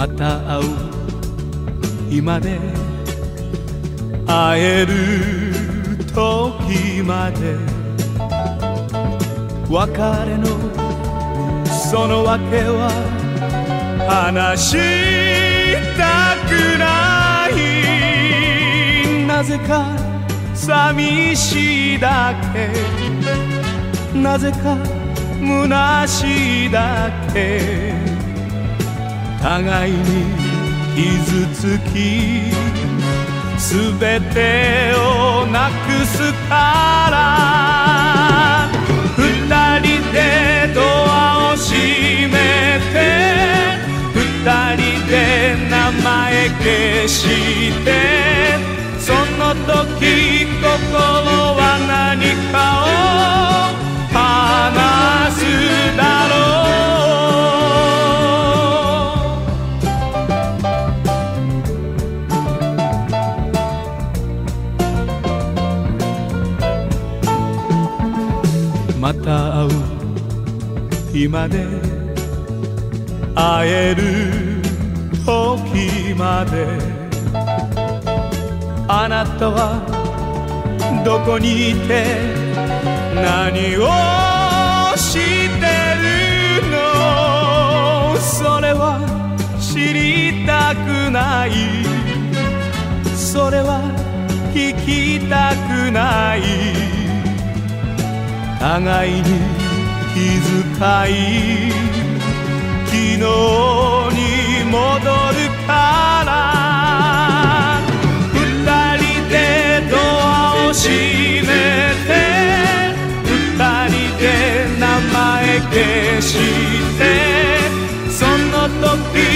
また会う日まで、会える時まで、別れのその訳は話したくない。なぜか寂しいだけ、なぜか虚しいだけ、互いに傷つき全てをなくすから、二人でドアを閉めて、二人で名前消して、その時心は何かを話すだろう。また会う日まで、会える時まで、あなたはどこにいて何をしてるの？それは知りたくない、それは聞きたくない。互いに気遣い昨日に戻るから、二人でドアを閉めて、二人で名前消して、その時